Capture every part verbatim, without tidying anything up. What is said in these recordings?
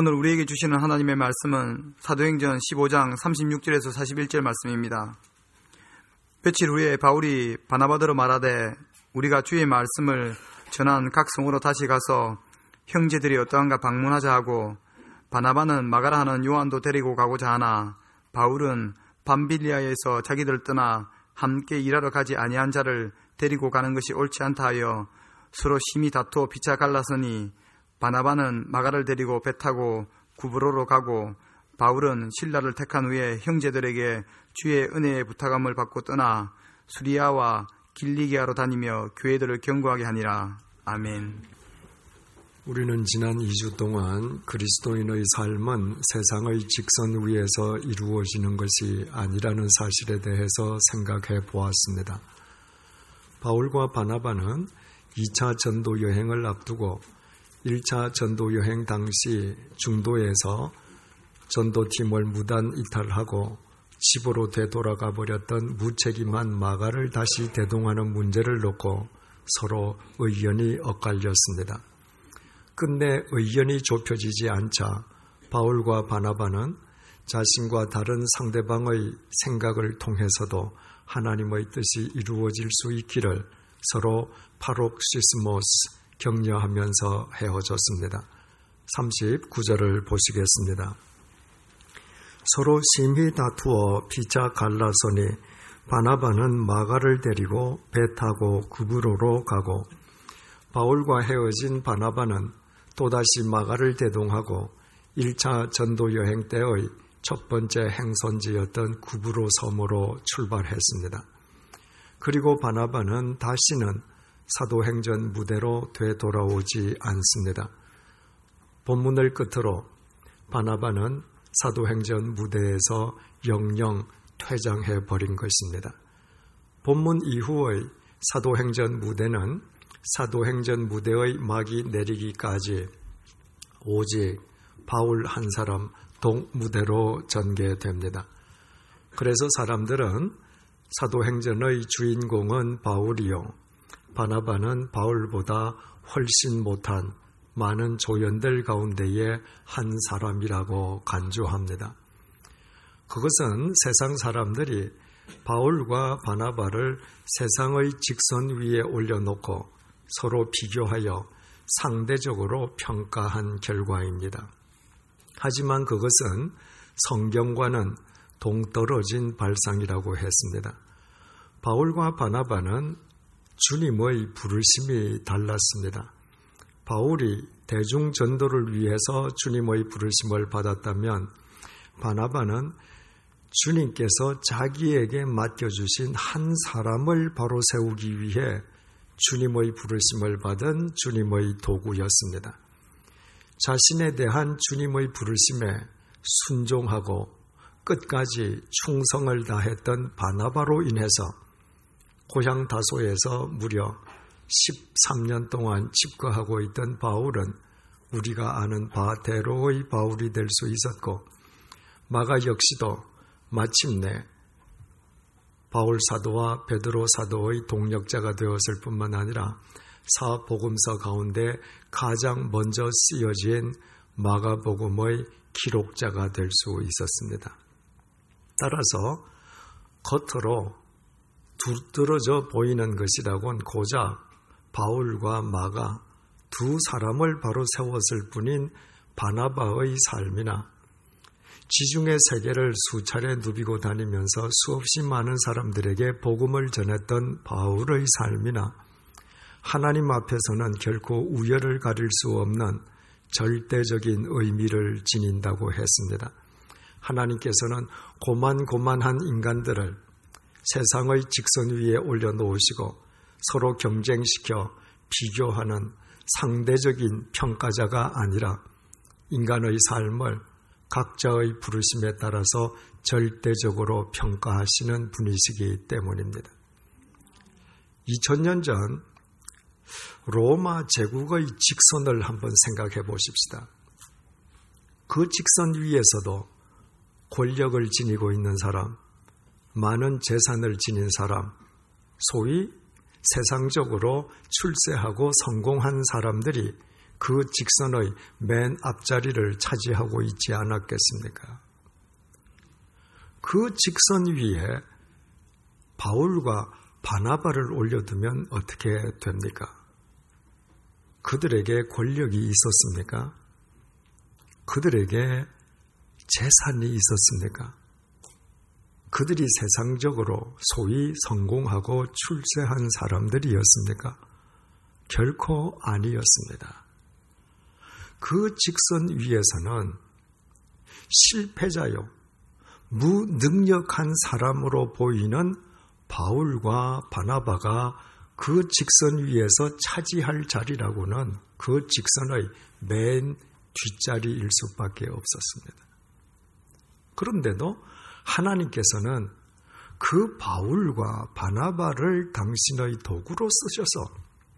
오늘 우리에게 주시는 하나님의 말씀은 사도행전 십오 장 삼십육 절에서 사십일 절 말씀입니다. 며칠 후에 바울이 바나바더로 말하되 우리가 주의 말씀을 전한 각 성으로 다시 가서 형제들이 어떠한가 방문하자 하고, 바나바는 마가라 하는 요한도 데리고 가고자 하나 바울은 밤빌리아에서 자기들 떠나 함께 일하러 가지 아니한 자를 데리고 가는 것이 옳지 않다 하여 서로 심히 다투어 피차 갈라서니, 바나바는 마가를 데리고 배 타고 구브로로 가고, 바울은 실라를 택한 후에 형제들에게 주의 은혜의 부탁함을 받고 떠나 수리아와 길리기아로 다니며 교회들을 경고하게 하니라. 아멘. 우리는 지난 이 주 동안 그리스도인의 삶은 세상의 직선 위에서 이루어지는 것이 아니라는 사실에 대해서 생각해 보았습니다. 바울과 바나바는 이 차 전도 여행을 앞두고 일 차 전도 여행 당시 중도에서 전도팀을 무단 이탈하고 집으로 되돌아가 버렸던 무책임한 마가를 다시 대동하는 문제를 놓고 서로 의견이 엇갈렸습니다. 끝내 의견이 좁혀지지 않자 바울과 바나바는 자신과 다른 상대방의 생각을 통해서도 하나님의 뜻이 이루어질 수 있기를 서로 파록시스모스 격려하면서 헤어졌습니다. 삼십구 절을 보시겠습니다. 서로 심히 다투어 피차 갈라서니 바나바는 마가를 데리고 배 타고 구브로로 가고, 바울과 헤어진 바나바는 또다시 마가를 대동하고 일 차 전도 여행 때의 첫 번째 행선지였던 구브로 섬으로 출발했습니다. 그리고 바나바는 다시는 사도행전 무대로 되돌아오지 않습니다. 본문을 끝으로 바나바는 사도행전 무대에서 영영 퇴장해 버린 것입니다. 본문 이후의 사도행전 무대는 사도행전 무대의 막이 내리기까지 오직 바울 한 사람 동무대로 전개됩니다. 그래서 사람들은 사도행전의 주인공은 바울이요, 바나바는 바울보다 훨씬 못한 많은 조연들 가운데의 한 사람이라고 간주합니다. 그것은 세상 사람들이 바울과 바나바를 세상의 직선 위에 올려놓고 서로 비교하여 상대적으로 평가한 결과입니다. 하지만 그것은 성경과는 동떨어진 발상이라고 했습니다. 바울과 바나바는 주님의 부르심이 달랐습니다. 바울이 대중 전도를 위해서 주님의 부르심을 받았다면, 바나바는 주님께서 자기에게 맡겨주신 한 사람을 바로 세우기 위해 주님의 부르심을 받은 주님의 도구였습니다. 자신에 대한 주님의 부르심에 순종하고 끝까지 충성을 다했던 바나바로 인해서 고향 다소에서 무려 십삼 년 동안 집거하고 있던 바울은 우리가 아는 바대로의 바울이 될 수 있었고, 마가 역시도 마침내 바울 사도와 베드로 사도의 동력자가 되었을 뿐만 아니라 사복음서 가운데 가장 먼저 쓰여진 마가복음의 기록자가 될 수 있었습니다. 따라서 겉으로 두드러져 보이는 것이라곤 고작 바울과 마가 두 사람을 바로 세웠을 뿐인 바나바의 삶이나 지중해 세계를 수차례 누비고 다니면서 수없이 많은 사람들에게 복음을 전했던 바울의 삶이나 하나님 앞에서는 결코 우열을 가릴 수 없는 절대적인 의미를 지닌다고 했습니다. 하나님께서는 고만고만한 인간들을 세상의 직선 위에 올려놓으시고 서로 경쟁시켜 비교하는 상대적인 평가자가 아니라 인간의 삶을 각자의 부르심에 따라서 절대적으로 평가하시는 분이시기 때문입니다. 이천 년 전 로마 제국의 직선을 한번 생각해 보십시다. 그 직선 위에서도 권력을 지니고 있는 사람, 많은 재산을 지닌 사람, 소위 세상적으로 출세하고 성공한 사람들이 그 직선의 맨 앞자리를 차지하고 있지 않았겠습니까? 그 직선 위에 바울과 바나바를 올려두면 어떻게 됩니까? 그들에게 권력이 있었습니까? 그들에게 재산이 있었습니까? 그들이 세상적으로 소위 성공하고 출세한 사람들이었습니까? 결코 아니었습니다. 그 직선 위에서는 실패자요, 무능력한 사람으로 보이는 바울과 바나바가 그 직선 위에서 차지할 자리라고는 그 직선의 맨 뒷자리일 수밖에 없었습니다. 그런데도 하나님께서는 그 바울과 바나바를 당신의 도구로 쓰셔서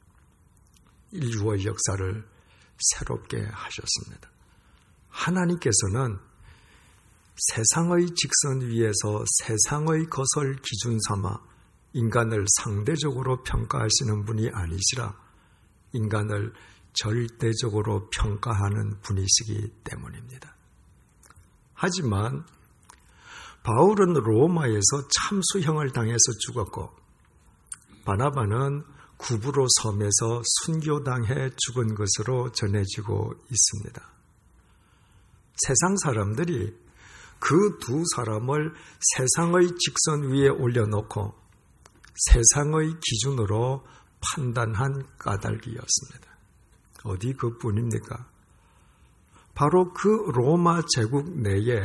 인류의 역사를 새롭게 하셨습니다. 하나님께서는 세상의 직선 위에서 세상의 것을 기준 삼아 인간을 상대적으로 평가하시는 분이 아니시라 인간을 절대적으로 평가하는 분이시기 때문입니다. 하지만 바울은 로마에서 참수형을 당해서 죽었고 바나바는 구브로 섬에서 순교당해 죽은 것으로 전해지고 있습니다. 세상 사람들이 그 두 사람을 세상의 직선 위에 올려놓고 세상의 기준으로 판단한 까닭이었습니다. 어디 그뿐입니까? 바로 그 로마 제국 내에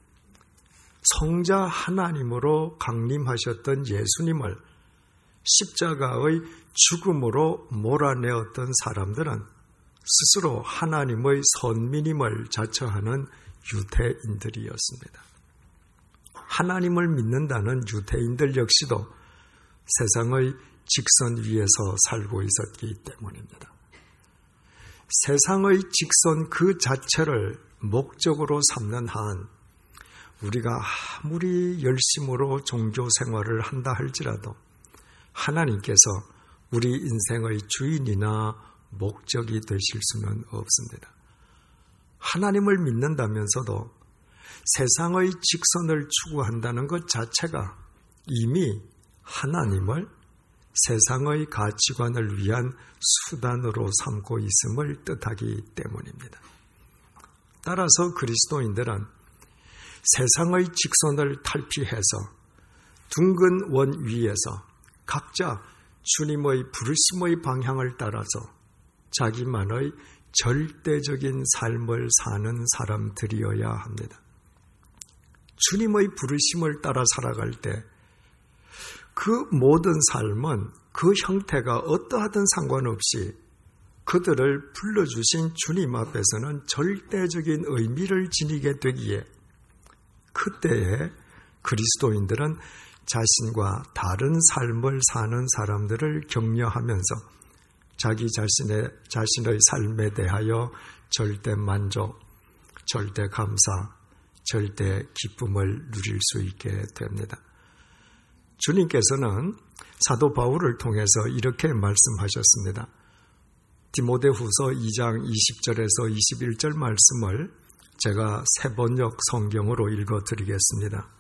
성자 하나님으로 강림하셨던 예수님을 십자가의 죽음으로 몰아내었던 사람들은 스스로 하나님의 선민임을 자처하는 유대인들이었습니다. 하나님을 믿는다는 유대인들 역시도 세상의 직선 위에서 살고 있었기 때문입니다. 세상의 직선 그 자체를 목적으로 삼는 한 우리가 아무리 열심으로 종교 생활을 한다 할지라도 하나님께서 우리 인생의 주인이나 목적이 되실 수는 없습니다. 하나님을 믿는다면서도 세상의 직선을 추구한다는 것 자체가 이미 하나님을 세상의 가치관을 위한 수단으로 삼고 있음을 뜻하기 때문입니다. 따라서 그리스도인들은 세상의 직선을 탈피해서 둥근 원 위에서 각자 주님의 부르심의 방향을 따라서 자기만의 절대적인 삶을 사는 사람들이어야 합니다. 주님의 부르심을 따라 살아갈 때 그 모든 삶은 그 형태가 어떠하든 상관없이 그들을 불러주신 주님 앞에서는 절대적인 의미를 지니게 되기에 그때에 그리스도인들은 자신과 다른 삶을 사는 사람들을 격려하면서 자기 자신의, 자신의 삶에 대하여 절대 만족, 절대 감사, 절대 기쁨을 누릴 수 있게 됩니다. 주님께서는 사도 바울을 통해서 이렇게 말씀하셨습니다. 디모데후서 이 장 이십 절에서 이십일 절 말씀을 제가 새번역 성경으로 읽어드리겠습니다.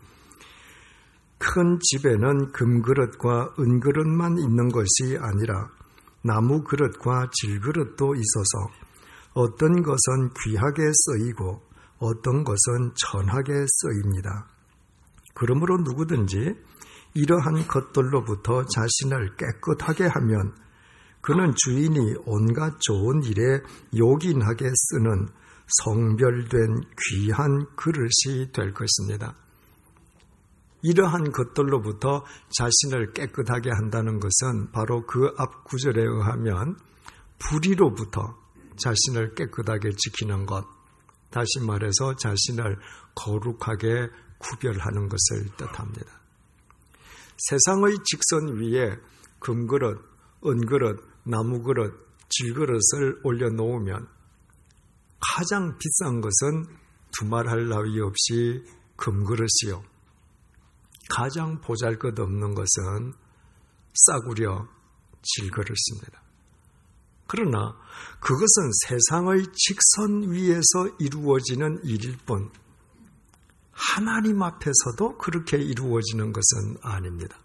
큰 집에는 금그릇과 은그릇만 있는 것이 아니라 나무 그릇과 질그릇도 있어서 어떤 것은 귀하게 쓰이고 어떤 것은 천하게 쓰입니다. 그러므로 누구든지 이러한 것들로부터 자신을 깨끗하게 하면 그는 주인이 온갖 좋은 일에 요긴하게 쓰는 성별된 귀한 그릇이 될 것입니다. 이러한 것들로부터 자신을 깨끗하게 한다는 것은 바로 그 앞 구절에 의하면 불의로부터 자신을 깨끗하게 지키는 것, 다시 말해서 자신을 거룩하게 구별하는 것을 뜻합니다. 세상의 직선 위에 금그릇, 은그릇, 나무그릇, 질그릇을 올려놓으면 가장 비싼 것은 두말할 나위 없이 금그릇이요. 가장 보잘것없는 것은 싸구려 질그릇입니다. 그러나 그것은 세상의 직선 위에서 이루어지는 일일 뿐 하나님 앞에서도 그렇게 이루어지는 것은 아닙니다.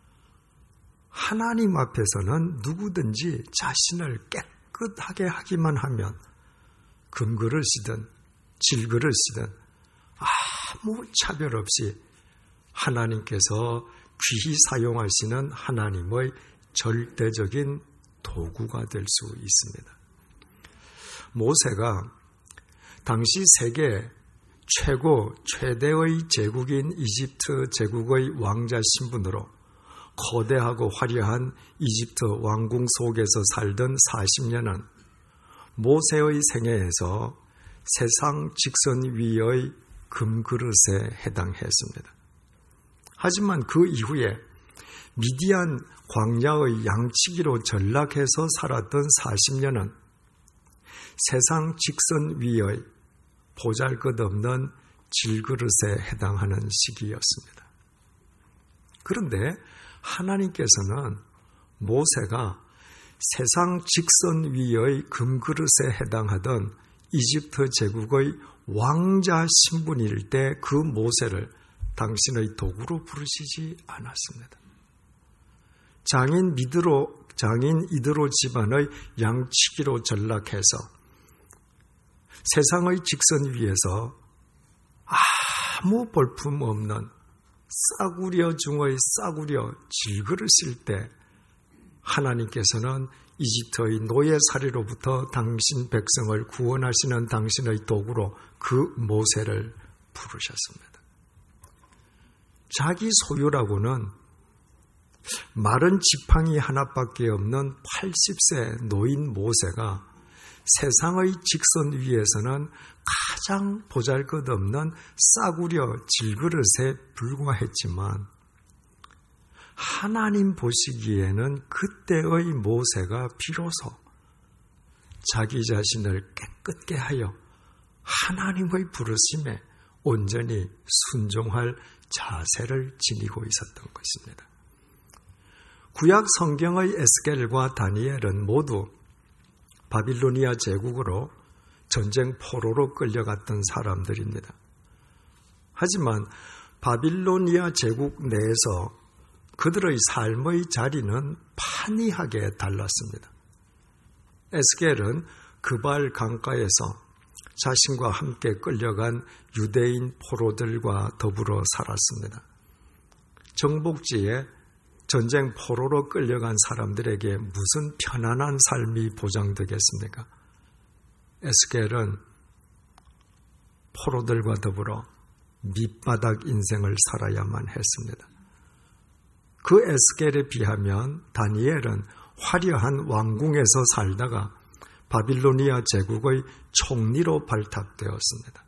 하나님 앞에서는 누구든지 자신을 깨끗하게 하기만 하면 금그릇이든 질그릇이든 아무 차별 없이 하나님께서 귀히 사용하시는 하나님의 절대적인 도구가 될 수 있습니다. 모세가 당시 세계 최고 최대의 제국인 이집트 제국의 왕자 신분으로 거대하고 화려한 이집트 왕궁 속에서 살던 사십 년은 모세의 생애에서 세상 직선 위의 금그릇에 해당했습니다. 하지만 그 이후에 미디안 광야의 양치기로 전락해서 살았던 사십 년은 세상 직선 위의 보잘것없는 질그릇에 해당하는 시기였습니다. 그런데 하나님께서는 모세가 세상 직선 위의 금그릇에 해당하던 이집트 제국의 왕자 신분일 때 그 모세를 당신의 도구로 부르시지 않았습니다. 장인 미드로, 장인 이드로 집안의 양치기로 전락해서 세상의 직선 위에서 아무 볼품 없는 싸구려 중의 싸구려 질그릇일 때 하나님께서는 이집트의 노예살이로부터 당신 백성을 구원하시는 당신의 도구로 그 모세를 부르셨습니다. 자기 소유라고는 마른 지팡이 하나밖에 없는 팔십 세 노인 모세가 세상의 직선 위에서는 가장 보잘것없는 싸구려 질그릇에 불과했지만 하나님 보시기에는 그때의 모세가 비로소 자기 자신을 깨끗게 하여 하나님의 부르심에 온전히 순종할 자세를 지니고 있었던 것입니다. 구약 성경의 에스겔과 다니엘은 모두 바빌로니아 제국으로 전쟁 포로로 끌려갔던 사람들입니다. 하지만 바빌로니아 제국 내에서 그들의 삶의 자리는 판이하게 달랐습니다. 에스겔은 그발 강가에서 자신과 함께 끌려간 유대인 포로들과 더불어 살았습니다. 정복지에 전쟁 포로로 끌려간 사람들에게 무슨 편안한 삶이 보장되겠습니까? 에스겔은 포로들과 더불어 밑바닥 인생을 살아야만 했습니다. 그 에스겔에 비하면 다니엘은 화려한 왕궁에서 살다가 바빌로니아 제국의 총리로 발탁되었습니다.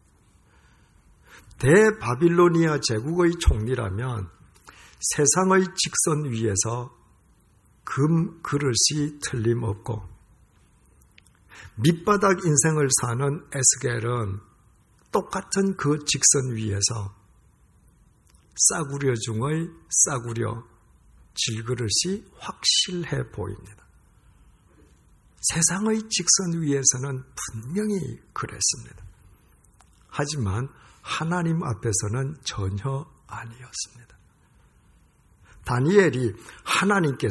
대바빌로니아 제국의 총리라면 세상의 직선 위에서 금 그릇이 틀림없고 밑바닥 인생을 사는 에스겔은 똑같은 그 직선 위에서 싸구려 중의 싸구려 질그릇이 확실해 보입니다. 세상의 직선 위에서는 분명히 그랬습니다. 하지만 하나님 앞에서는 전혀 아니었습니다. 다니엘이 하나님께서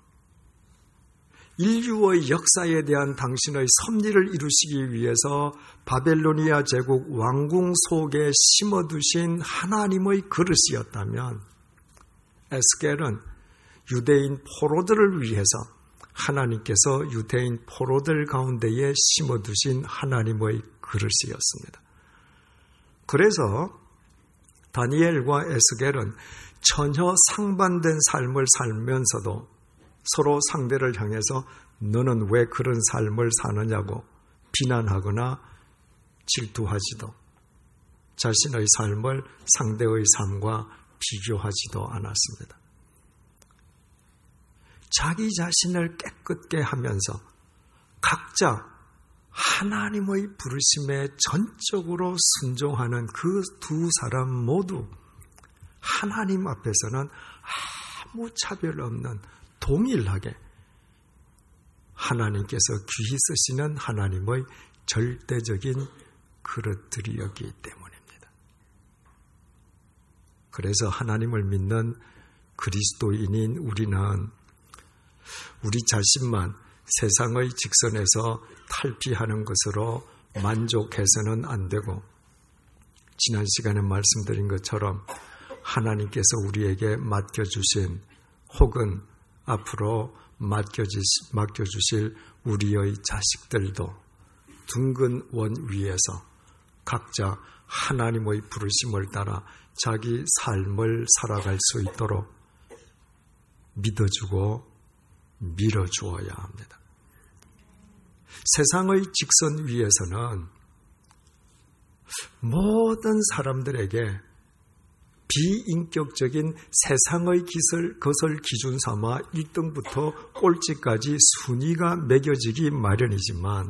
인류의 역사에 대한 당신의 섭리를 이루시기 위해서 바벨로니아 제국 왕궁 속에 심어두신 하나님의 그릇이었다면 에스겔은 유대인 포로들을 위해서 하나님께서 유대인 포로들 가운데에 심어두신 하나님의 그릇이었습니다. 그래서 다니엘과 에스겔은 전혀 상반된 삶을 살면서도 서로 상대를 향해서 너는 왜 그런 삶을 사느냐고 비난하거나 질투하지도 자신의 삶을 상대의 삶과 비교하지도 않았습니다. 자기 자신을 깨끗게 하면서 각자 하나님의 부르심에 전적으로 순종하는 그 두 사람 모두 하나님 앞에서는 아무 차별 없는 동일하게 하나님께서 귀히 쓰시는 하나님의 절대적인 그릇들이었기 때문입니다. 그래서 하나님을 믿는 그리스도인인 우리는 우리 자신만 세상의 직선에서 탈피하는 것으로 만족해서는 안 되고, 지난 시간에 말씀드린 것처럼 하나님께서 우리에게 맡겨주신 혹은 앞으로 맡겨주실 우리의 자식들도 둥근 원 위에서 각자 하나님의 부르심을 따라 자기 삶을 살아갈 수 있도록 믿어주고 밀어주어야 합니다. 세상의 직선 위에서는 모든 사람들에게 비인격적인 세상의 기술, 것을 기준 삼아 일 등부터 꼴찌까지 순위가 매겨지기 마련이지만,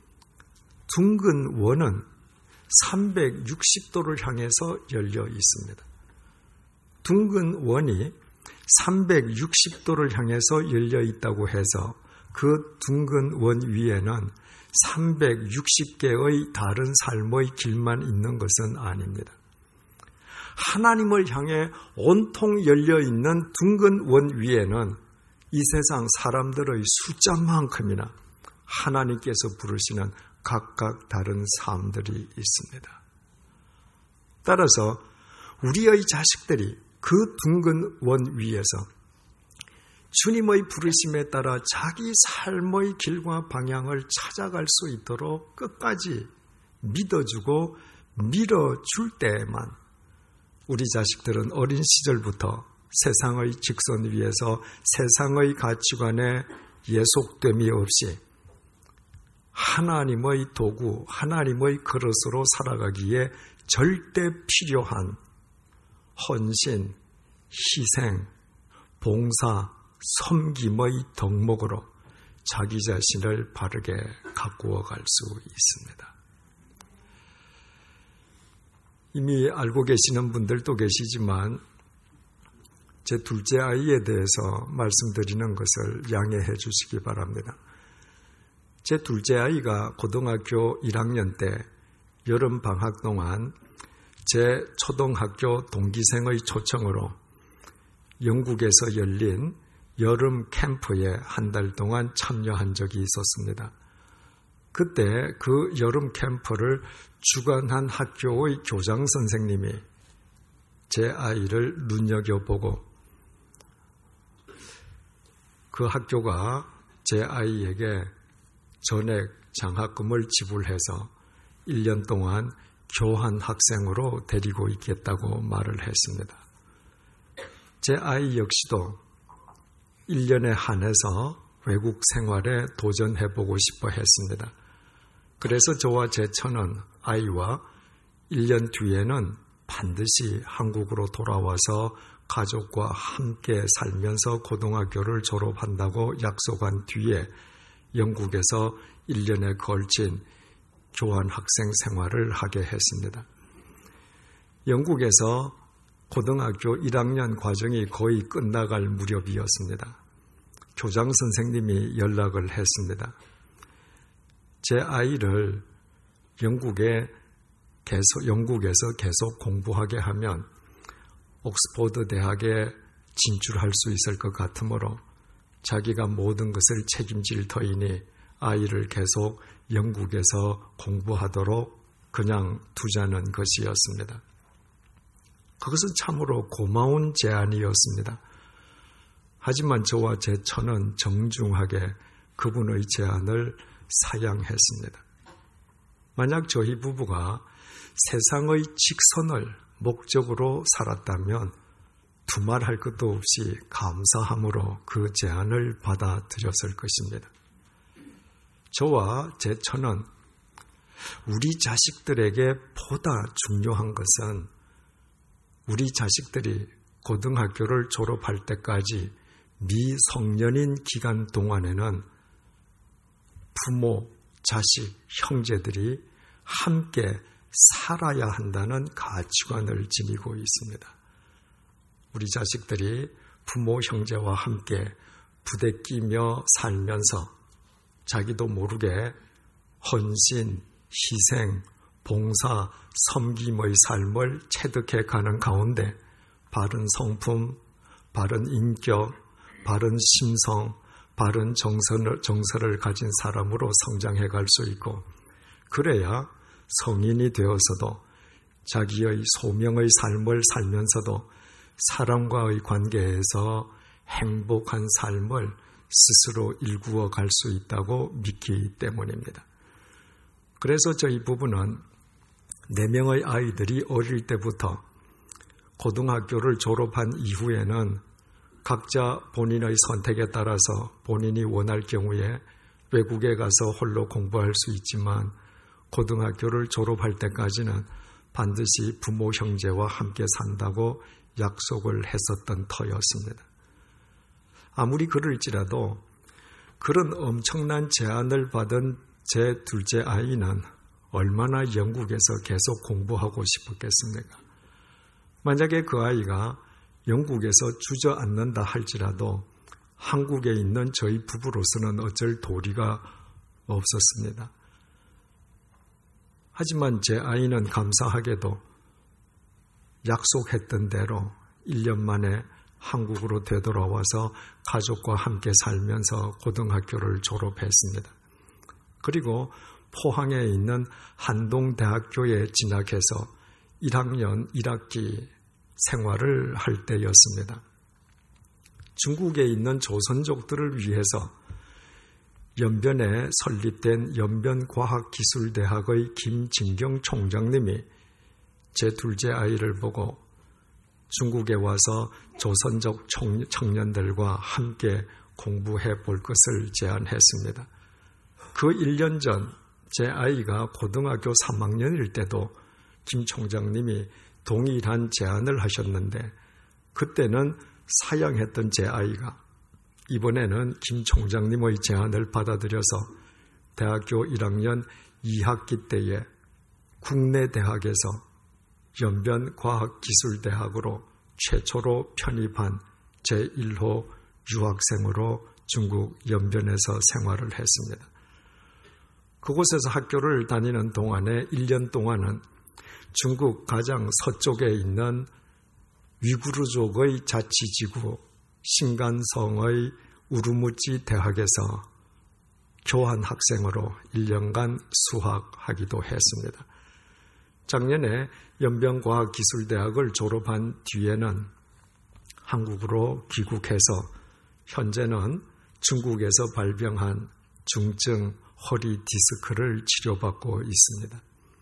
둥근 원은 삼백육십 도를 향해서 열려 있습니다. 둥근 원이 삼백육십 도를 향해서 열려 있다고 해서 그 둥근 원 위에는 삼백육십 개의 다른 삶의 길만 있는 것은 아닙니다. 하나님을 향해 온통 열려있는 둥근 원 위에는 이 세상 사람들의 숫자만큼이나 하나님께서 부르시는 각각 다른 삶들이 있습니다. 따라서 우리의 자식들이 그 둥근 원 위에서 주님의 부르심에 따라 자기 삶의 길과 방향을 찾아갈 수 있도록 끝까지 믿어주고 밀어줄 때에만 우리 자식들은 어린 시절부터 세상의 직선 위에서 세상의 가치관에 예속됨이 없이 하나님의 도구, 하나님의 그릇으로 살아가기에 절대 필요한 헌신, 희생, 봉사, 섬김의 덕목으로 자기 자신을 바르게 가꾸어 갈 수 있습니다. 이미 알고 계시는 분들도 계시지만 제 둘째 아이에 대해서 말씀드리는 것을 양해해 주시기 바랍니다. 제 둘째 아이가 고등학교 일 학년 때 여름 방학 동안 제 초등학교 동기생의 초청으로 영국에서 열린 여름 캠프에 한 달 동안 참여한 적이 있었습니다. 그때 그 여름 캠프를 주관한 학교의 교장 선생님이 제 아이를 눈여겨보고 그 학교가 제 아이에게 전액 장학금을 지불해서 일 년 동안 교환 학생으로 데리고 있겠다고 말을 했습니다. 제 아이 역시도 일 년에 한해서 외국 생활에 도전해보고 싶어 했습니다. 그래서 저와 제 처는 아이와 일 년 뒤에는 반드시 한국으로 돌아와서 가족과 함께 살면서 고등학교를 졸업한다고 약속한 뒤에 영국에서 일 년에 걸친 교환 학생 생활을 하게 했습니다. 영국에서 고등학교 일 학년 과정이 거의 끝나갈 무렵이었습니다. 교장 선생님이 연락을 했습니다. 제 아이를 영국에 계속, 영국에서 계속 공부하게 하면 옥스퍼드 대학에 진출할 수 있을 것 같으므로 자기가 모든 것을 책임질 터이니 아이를 계속 영국에서 공부하도록 그냥 두자는 것이었습니다. 그것은 참으로 고마운 제안이었습니다. 하지만 저와 제 처는 정중하게 그분의 제안을 사양했습니다. 만약 저희 부부가 세상의 직선을 목적으로 살았다면 두말할 것도 없이 감사함으로 그 제안을 받아들였을 것입니다. 저와 제 처는 우리 자식들에게 보다 중요한 것은 우리 자식들이 고등학교를 졸업할 때까지 미성년인 기간 동안에는 부모, 자식, 형제들이 함께 살아야 한다는 가치관을 지니고 있습니다. 우리 자식들이 부모, 형제와 함께 부대끼며 살면서 자기도 모르게 헌신, 희생, 봉사, 섬김의 삶을 체득해 가는 가운데 바른 성품, 바른 인격, 바른 심성, 바른 정서를, 정서를 가진 사람으로 성장해 갈 수 있고, 그래야 성인이 되어서도 자기의 소명의 삶을 살면서도 사람과의 관계에서 행복한 삶을 스스로 일구어 갈 수 있다고 믿기 때문입니다. 그래서 저희 부부는 네 명의 아이들이 어릴 때부터 고등학교를 졸업한 이후에는 각자 본인의 선택에 따라서 본인이 원할 경우에 외국에 가서 홀로 공부할 수 있지만 고등학교를 졸업할 때까지는 반드시 부모 형제와 함께 산다고 약속을 했었던 터였습니다. 아무리 그럴지라도 그런 엄청난 제안을 받은 제 둘째 아이는 얼마나 영국에서 계속 공부하고 싶었겠습니까? 만약에 그 아이가 영국에서 주저앉는다 할지라도 한국에 있는 저희 부부로서는 어쩔 도리가 없었습니다. 하지만 제 아이는 감사하게도 약속했던 대로 일 년 만에 한국으로 되돌아와서 가족과 함께 살면서 고등학교를 졸업했습니다. 그리고 포항에 있는 한동대학교에 진학해서 일 학년 일 학기 생활을 할 때였습니다. 중국에 있는 조선족들을 위해서 연변에 설립된 연변과학기술대학의 김진경 총장님이 제 둘째 아이를 보고 중국에 와서 조선족 청년들과 함께 공부해 볼 것을 제안했습니다. 그 일 년 전 제 아이가 고등학교 삼 학년일 때도 김 총장님이 동일한 제안을 하셨는데 그때는 사양했던 제 아이가 이번에는 김 총장님의 제안을 받아들여서 대학교 일 학년 이 학기 때에 국내 대학에서 연변과학기술대학으로 최초로 편입한 제일 호 유학생으로 중국 연변에서 생활을 했습니다. 그곳에서 학교를 다니는 동안에 일 년 동안은 중국 가장 서쪽에 있는 위구르족의 자치지구 신간성의 우르무찌 대학에서 교환 학생으로 일 년간 수학하기도 했습니다. 작년에 연변과학기술대학을 졸업한 뒤에는 한국으로 귀국해서 현재는 중국에서 발병한 중증 허리 디스크를 치료받고 있습니다.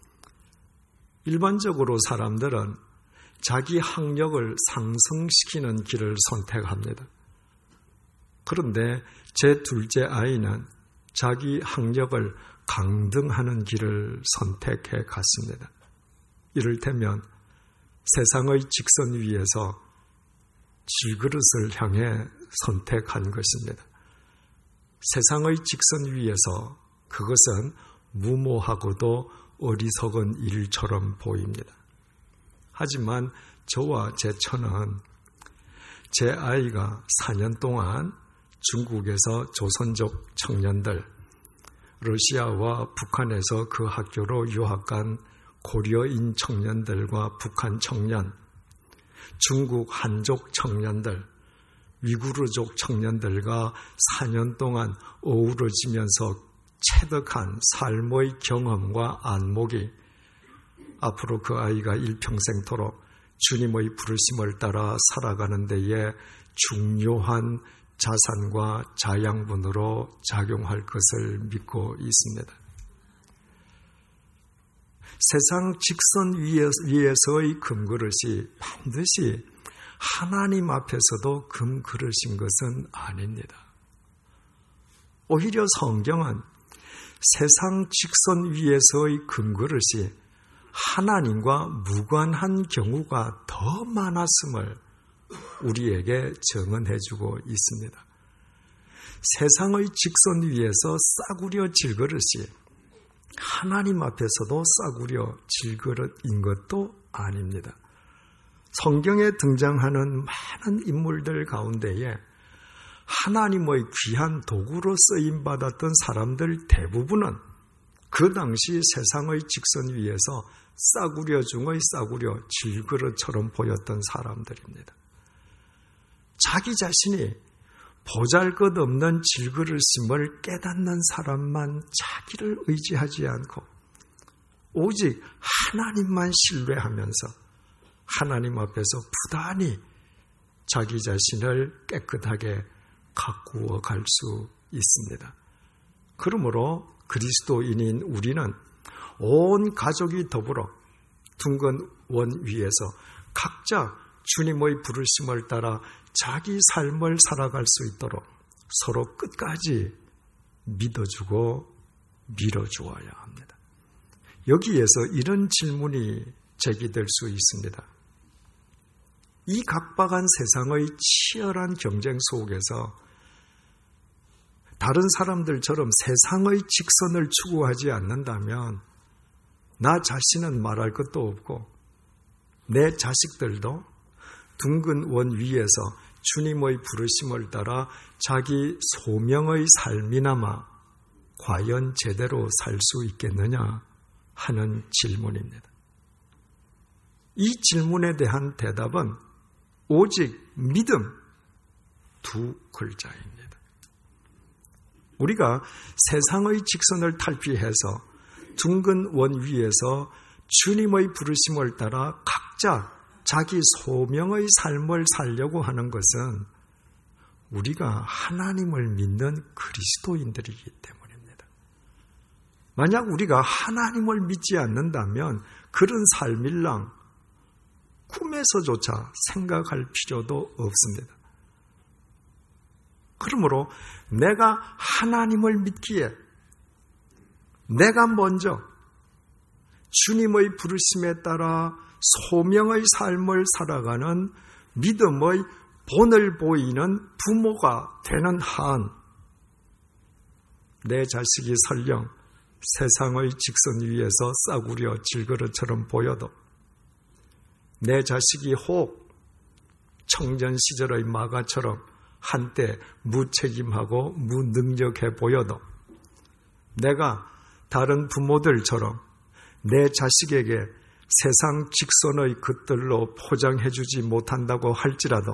일반적으로 사람들은 자기 학력을 상승시키는 길을 선택합니다. 그런데 제 둘째 아이는 자기 학력을 강등하는 길을 선택해 갔습니다. 이를테면 세상의 직선 위에서 질그릇을 향해 선택한 것입니다. 세상의 직선 위에서 그것은 무모하고도 어리석은 일처럼 보입니다. 하지만 저와 제 처는 제 아이가 사 년 동안 중국에서 조선족 청년들, 러시아와 북한에서 그 학교로 유학 간 고려인 청년들과 북한 청년, 중국 한족 청년들, 위구르족 청년들과 사 년 동안 어우러지면서 체득한 삶의 경험과 안목이 앞으로 그 아이가 일평생토록 주님의 부르심을 따라 살아가는 데에 중요한 자산과 자양분으로 작용할 것을 믿고 있습니다. 세상 직선 위에서의 금그릇이 반드시 하나님 앞에서도 금그릇인 것은 아닙니다. 오히려 성경은 세상 직선 위에서의 금그릇이 하나님과 무관한 경우가 더 많았음을 우리에게 증언해주고 있습니다. 세상의 직선 위에서 싸구려 질그릇이 하나님 앞에서도 싸구려 질그릇인 것도 아닙니다. 성경에 등장하는 많은 인물들 가운데에 하나님의 귀한 도구로 쓰임받았던 사람들 대부분은 그 당시 세상의 직선 위에서 싸구려 중의 싸구려, 질그릇처럼 보였던 사람들입니다. 자기 자신이 보잘것없는 질그릇임을 깨닫는 사람만 자기를 의지하지 않고 오직 하나님만 신뢰하면서 하나님 앞에서 부단히 자기 자신을 깨끗하게 가꾸어 갈 수 있습니다. 그러므로 그리스도인인 우리는 온 가족이 더불어 둥근 원 위에서 각자 주님의 부르심을 따라 자기 삶을 살아갈 수 있도록 서로 끝까지 믿어주고 밀어주어야 합니다. 여기에서 이런 질문이 제기될 수 있습니다. 이 각박한 세상의 치열한 경쟁 속에서 다른 사람들처럼 세상의 직선을 추구하지 않는다면 나 자신은 말할 것도 없고 내 자식들도 둥근 원 위에서 주님의 부르심을 따라 자기 소명의 삶이나마 과연 제대로 살 수 있겠느냐 하는 질문입니다. 이 질문에 대한 대답은 오직 믿음 두 글자입니다. 우리가 세상의 직선을 탈피해서 둥근 원 위에서 주님의 부르심을 따라 각자 자기 소명의 삶을 살려고 하는 것은 우리가 하나님을 믿는 그리스도인들이기 때문입니다. 만약 우리가 하나님을 믿지 않는다면 그런 삶일랑 꿈에서조차 생각할 필요도 없습니다. 그러므로 내가 하나님을 믿기에 내가 먼저 주님의 부르심에 따라 소명의 삶을 살아가는 믿음의 본을 보이는 부모가 되는 한 내 자식이 설령 세상의 직선 위에서 싸구려 질그릇처럼 보여도 내 자식이 혹 청년 시절의 마가처럼 한때 무책임하고 무능력해 보여도 내가 다른 부모들처럼 내 자식에게 세상 직선의 것들로 포장해주지 못한다고 할지라도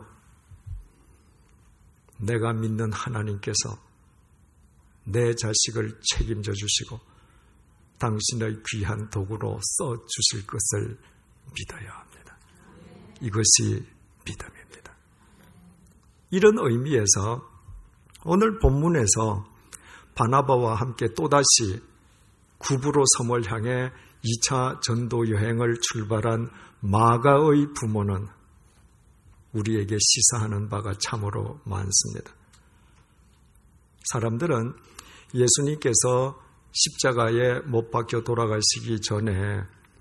내가 믿는 하나님께서 내 자식을 책임져 주시고 당신의 귀한 도구로 써주실 것을 믿어야 합니다. 이것이 믿음입니다. 이런 의미에서 오늘 본문에서 바나바와 함께 또다시 구브로 섬을 향해 이 차 전도 여행을 출발한 마가의 부모는 우리에게 시사하는 바가 참으로 많습니다. 사람들은 예수님께서 십자가에 못 박혀 돌아가시기 전에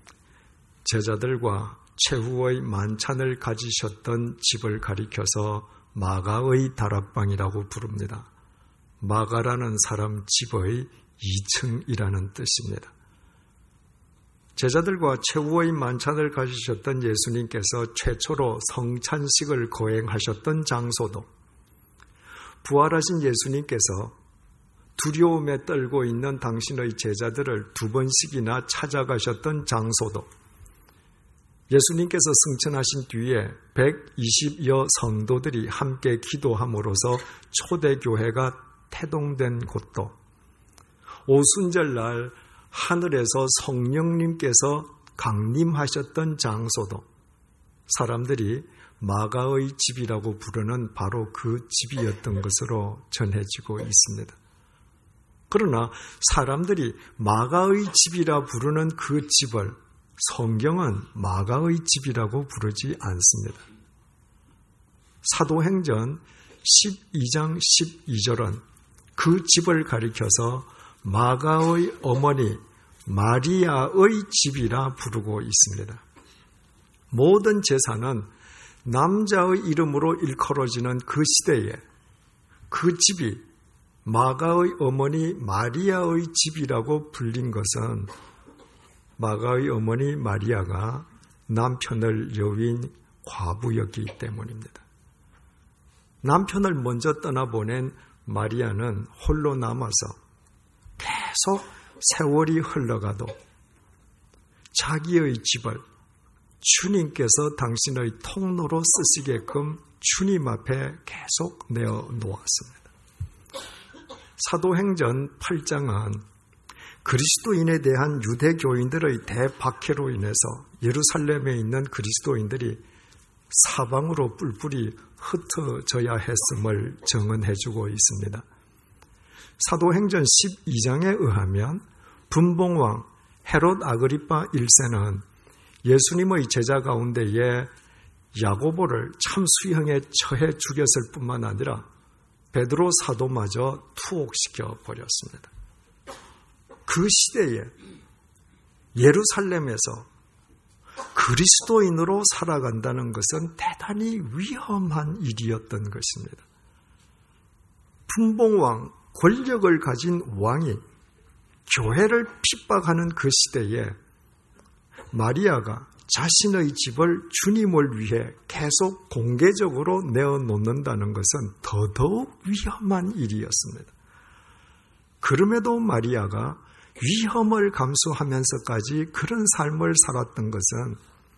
제자들과 최후의 만찬을 가지셨던 집을 가리켜서 마가의 다락방이라고 부릅니다. 마가라는 사람 집의 이 층이라는 뜻입니다. 제자들과 최후의 만찬을 가지셨던 예수님께서 최초로 성찬식을 거행하셨던 장소도, 부활하신 예수님께서 두려움에 떨고 있는 당신의 제자들을 두 번씩이나 찾아가셨던 장소도, 예수님께서 승천하신 뒤에 백이십여 성도들이 함께 기도함으로써 초대교회가 태동된 곳도, 오순절날 하늘에서 성령님께서 강림하셨던 장소도 사람들이 마가의 집이라고 부르는 바로 그 집이었던 것으로 전해지고 있습니다. 그러나 사람들이 마가의 집이라 부르는 그 집을 성경은 마가의 집이라고 부르지 않습니다. 사도행전 십이 장 십이 절은 그 집을 가리켜서 마가의 어머니 마리아의 집이라 부르고 있습니다. 모든 제사는 남자의 이름으로 일컬어지는 그 시대에 그 집이 마가의 어머니 마리아의 집이라고 불린 것은 마가의 어머니 마리아가 남편을 여윈 과부였기 때문입니다. 남편을 먼저 떠나보낸 마리아는 홀로 남아서 계속 세월이 흘러가도 자기의 집을 주님께서 당신의 통로로 쓰시게끔 주님 앞에 계속 내어놓았습니다. 사도행전 팔 장은 그리스도인에 대한 유대교인들의 대박해로 인해서 예루살렘에 있는 그리스도인들이 사방으로 뿔뿔이 흩어져야 했음을 증언해주고 있습니다. 사도행전 십이 장에 의하면 분봉왕 헤롯 아그리파 일 세는 예수님의 제자 가운데에 야고보를 참수형에 처해 죽였을 뿐만 아니라 베드로 사도마저 투옥시켜 버렸습니다. 그 시대에 예루살렘에서 그리스도인으로 살아간다는 것은 대단히 위험한 일이었던 것입니다. 분봉왕, 권력을 가진 왕이 교회를 핍박하는 그 시대에 마리아가 자신의 집을 주님을 위해 계속 공개적으로 내어놓는다는 것은 더더욱 위험한 일이었습니다. 그럼에도 마리아가 위험을 감수하면서까지 그런 삶을 살았던 것은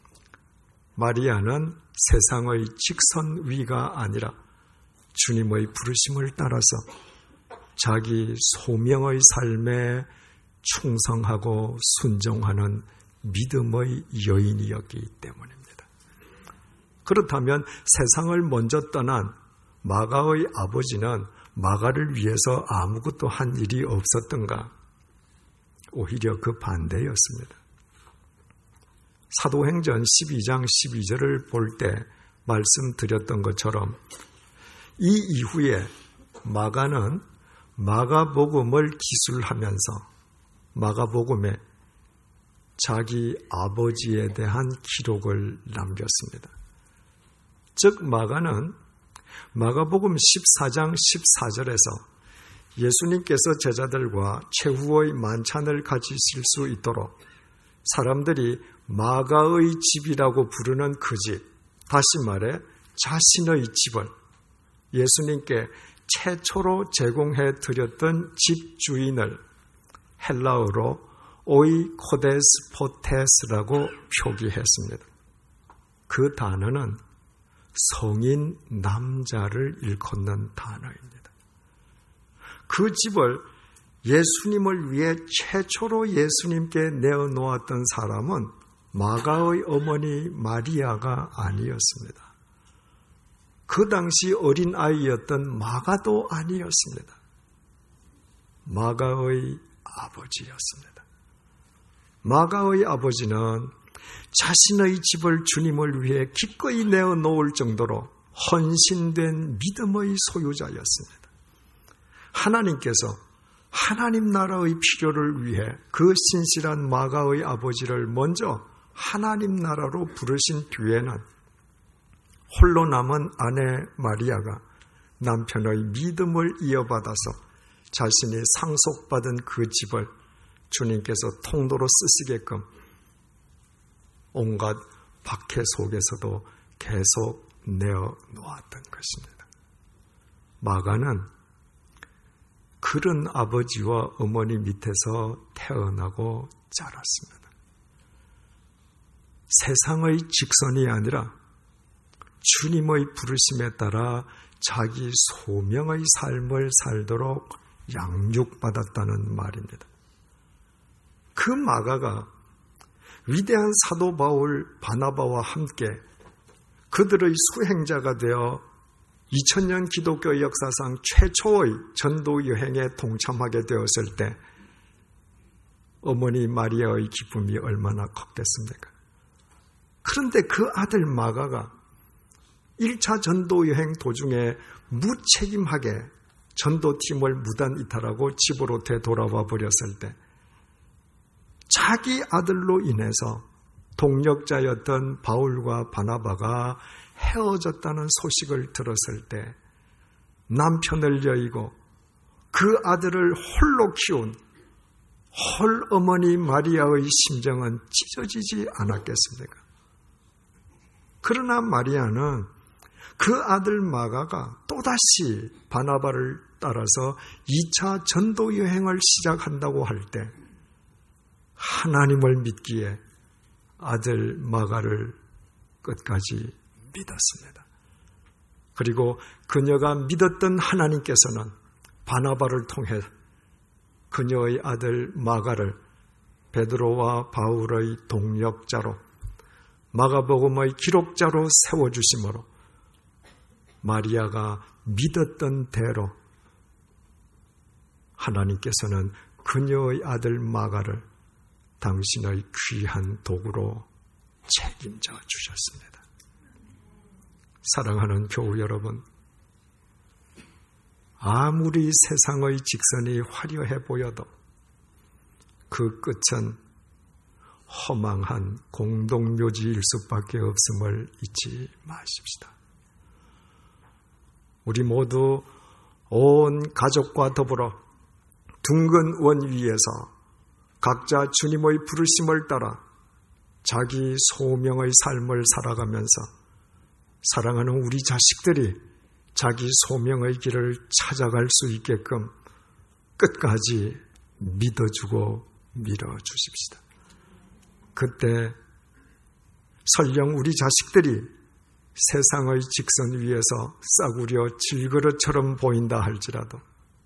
마리아는 세상의 직선위가 아니라 주님의 부르심을 따라서 자기 소명의 삶에 충성하고 순종하는 믿음의 여인이었기 때문입니다. 그렇다면 세상을 먼저 떠난 마가의 아버지는 마가를 위해서 아무것도 한 일이 없었던가? 오히려 그 반대였습니다. 사도행전 십이 장 십이 절을 볼 때 말씀드렸던 것처럼 이 이후에 마가는 마가복음을 기술하면서 마가복음에 자기 아버지에 대한 기록을 남겼습니다. 즉 마가는 마가복음 십사 장 십사 절에서 예수님께서 제자들과 최후의 만찬을 가지실 수 있도록 사람들이 마가의 집이라고 부르는 그 집, 다시 말해 자신의 집을 예수님께 최초로 제공해 드렸던 집주인을 헬라어로 오이코데스포테스라고 표기했습니다. 그 단어는 성인 남자를 일컫는 단어입니다. 그 집을 예수님을 위해 최초로 예수님께 내어놓았던 사람은 마가의 어머니 마리아가 아니었습니다. 그 당시 어린 아이였던 마가도 아니었습니다. 마가의 아버지였습니다. 마가의 아버지는 자신의 집을 주님을 위해 기꺼이 내어놓을 정도로 헌신된 믿음의 소유자였습니다. 하나님께서 하나님 나라의 필요를 위해 그 신실한 마가의 아버지를 먼저 하나님 나라로 부르신 뒤에는 홀로 남은 아내 마리아가 남편의 믿음을 이어받아서 자신이 상속받은 그 집을 주님께서 통로로 쓰시게끔 온갖 박해 속에서도 계속 내어놓았던 것입니다. 마가는 그런 아버지와 어머니 밑에서 태어나고 자랐습니다. 세상의 직선이 아니라 주님의 부르심에 따라 자기 소명의 삶을 살도록 양육받았다는 말입니다. 그 마가가 위대한 사도 바울 바나바와 함께 그들의 수행자가 되어 이천 년 기독교 역사상 최초의 전도 여행에 동참하게 되었을 때 어머니 마리아의 기쁨이 얼마나 컸겠습니까? 그런데 그 아들 마가가 일 차 전도 여행 도중에 무책임하게 전도팀을 무단 이탈하고 집으로 되돌아와 버렸을 때 자기 아들로 인해서 동력자였던 바울과 바나바가 헤어졌다는 소식을 들었을 때 남편을 여의고 그 아들을 홀로 키운 홀 어머니 마리아의 심정은 찢어지지 않았겠습니까? 그러나 마리아는 그 아들 마가가 또다시 바나바를 따라서 이 차 전도 여행을 시작한다고 할 때 하나님을 믿기에 아들 마가를 끝까지 믿었습니다. 그리고 그녀가 믿었던 하나님께서는 바나바를 통해 그녀의 아들 마가를 베드로와 바울의 동역자로 마가복음의 기록자로 세워주심으로 마리아가 믿었던 대로 하나님께서는 그녀의 아들 마가를 당신의 귀한 도구로 책임져 주셨습니다. 사랑하는 교우 여러분, 아무리 세상의 직선이 화려해 보여도 그 끝은 허망한 공동묘지일 수밖에 없음을 잊지 마십시다. 우리 모두 온 가족과 더불어 둥근 원 위에서 각자 주님의 부르심을 따라 자기 소명의 삶을 살아가면서 사랑하는 우리 자식들이 자기 소명의 길을 찾아갈 수 있게끔 끝까지 믿어주고 밀어주십시다. 그때 설령 우리 자식들이 세상의 직선 위에서 싸구려 질그릇처럼 보인다 할지라도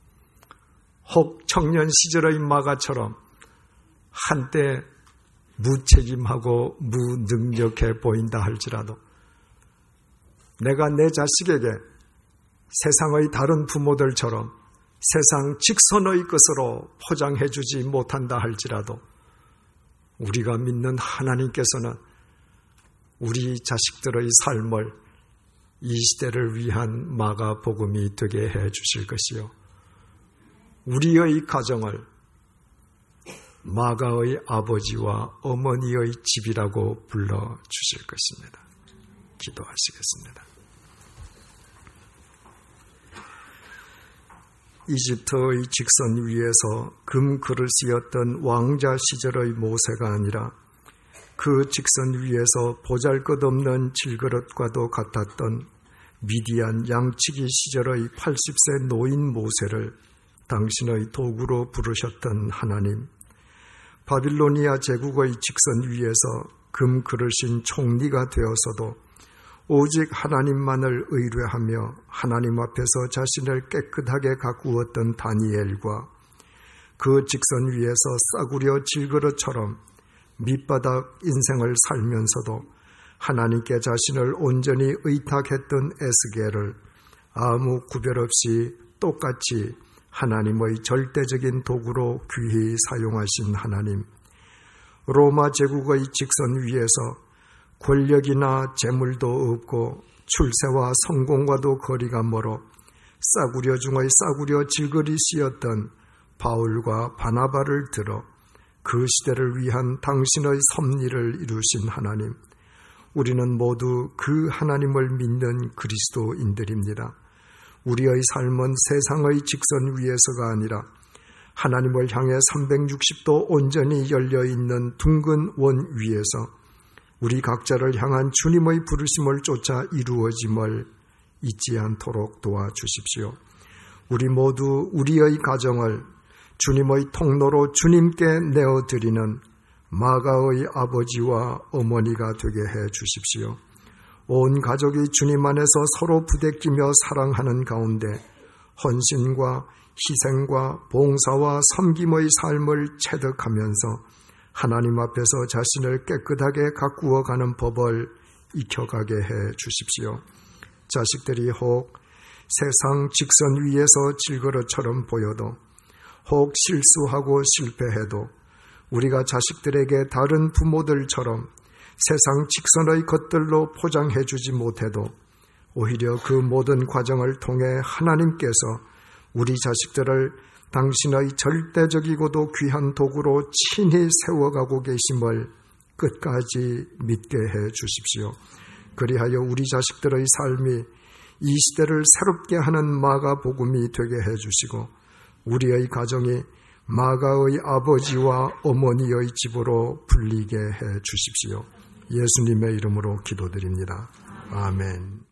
혹 청년 시절의 마가처럼 한때 무책임하고 무능력해 보인다 할지라도 내가 내 자식에게 세상의 다른 부모들처럼 세상 직선의 것으로 포장해 주지 못한다 할지라도 우리가 믿는 하나님께서는 우리 자식들의 삶을 이 시대를 위한 마가복음이 되게 해 주실 것이요, 우리의 가정을 마가의 아버지와 어머니의 집이라고 불러주실 것입니다. 기도하시겠습니다. 이집트의 직선 위에서 금 그릇이었던 왕자 시절의 모세가 아니라 그 직선 위에서 보잘것없는 질그릇과도 같았던 미디안 양치기 시절의 팔십 세 노인 모세를 당신의 도구로 부르셨던 하나님, 바빌로니아 제국의 직선 위에서 금 그릇인 총리가 되어서도 오직 하나님만을 의뢰하며 하나님 앞에서 자신을 깨끗하게 가꾸었던 다니엘과 그 직선 위에서 싸구려 질그릇처럼 밑바닥 인생을 살면서도 하나님께 자신을 온전히 의탁했던 에스겔을 아무 구별 없이 똑같이 하나님의 절대적인 도구로 귀히 사용하신 하나님, 로마 제국의 직선 위에서 권력이나 재물도 없고 출세와 성공과도 거리가 멀어 싸구려 중의 싸구려 질그릇이었던 바울과 바나바를 들어 그 시대를 위한 당신의 섭리를 이루신 하나님, 우리는 모두 그 하나님을 믿는 그리스도인들입니다. 우리의 삶은 세상의 직선 위에서가 아니라 하나님을 향해 삼백육십 도 온전히 열려있는 둥근 원 위에서 우리 각자를 향한 주님의 부르심을 쫓아 이루어짐을 잊지 않도록 도와주십시오. 우리 모두 우리의 가정을 주님의 통로로 주님께 내어드리는 마가의 아버지와 어머니가 되게 해 주십시오. 온 가족이 주님 안에서 서로 부대끼며 사랑하는 가운데 헌신과 희생과 봉사와 섬김의 삶을 체득하면서 하나님 앞에서 자신을 깨끗하게 가꾸어가는 법을 익혀가게 해 주십시오. 자식들이 혹 세상 직선 위에서 질그릇처럼 보여도, 혹 실수하고 실패해도 우리가 자식들에게 다른 부모들처럼 세상 직선의 것들로 포장해 주지 못해도 오히려 그 모든 과정을 통해 하나님께서 우리 자식들을 당신의 절대적이고도 귀한 도구로 친히 세워가고 계심을 끝까지 믿게 해 주십시오. 그리하여 우리 자식들의 삶이 이 시대를 새롭게 하는 마가복음이 되게 해 주시고 우리의 가정이 마가의 아버지와 어머니의 집으로 불리게 해 주십시오. 예수님의 이름으로 기도드립니다. 아멘.